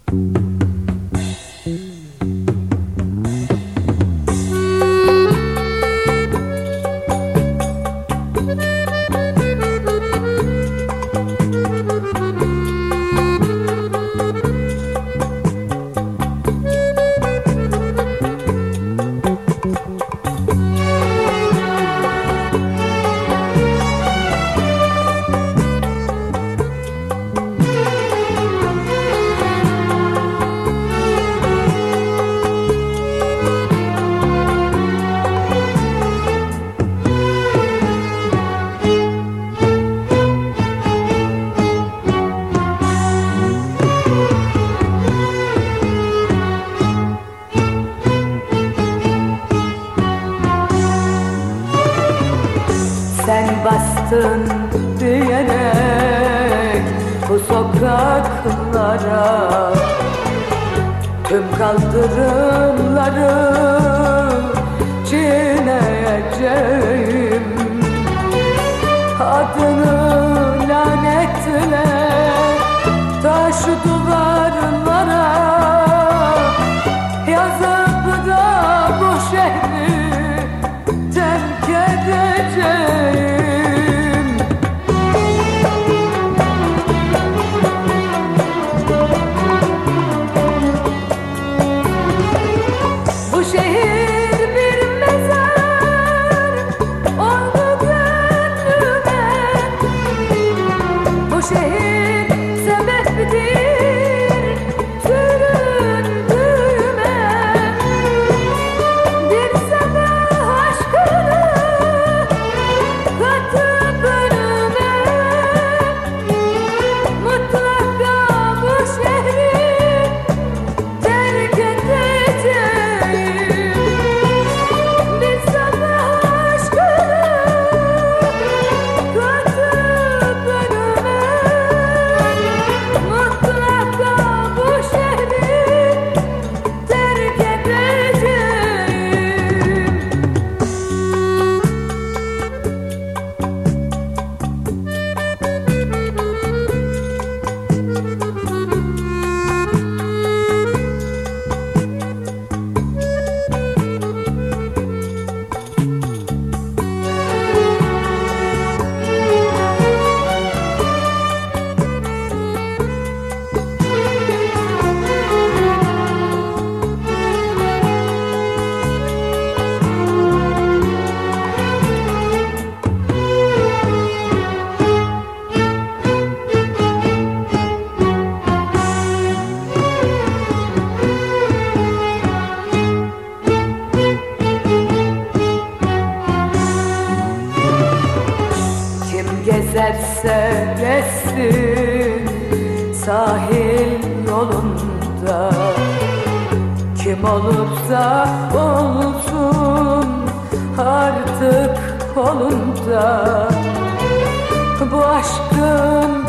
Sen bastın diyerek bu sokaklara, tüm kaldırımları çiğneyeceğim. Adını lanetle taş duvarlara yazıp da bu şehri terk edeceğim. Bu şehir bir mezar oldu gönlüme. Bu şehir sebeptir süründüğüme. Bir sabah aşkını katıp önüme, mutlaka bu şehri terk edeceğim. Bir sabah aşkını katıp önüme, mutlaka bu şehri terk edeceğim. Kim gezerse gezsin sahil yolunda, kim olursa olsun artık kolunda, bu aşkın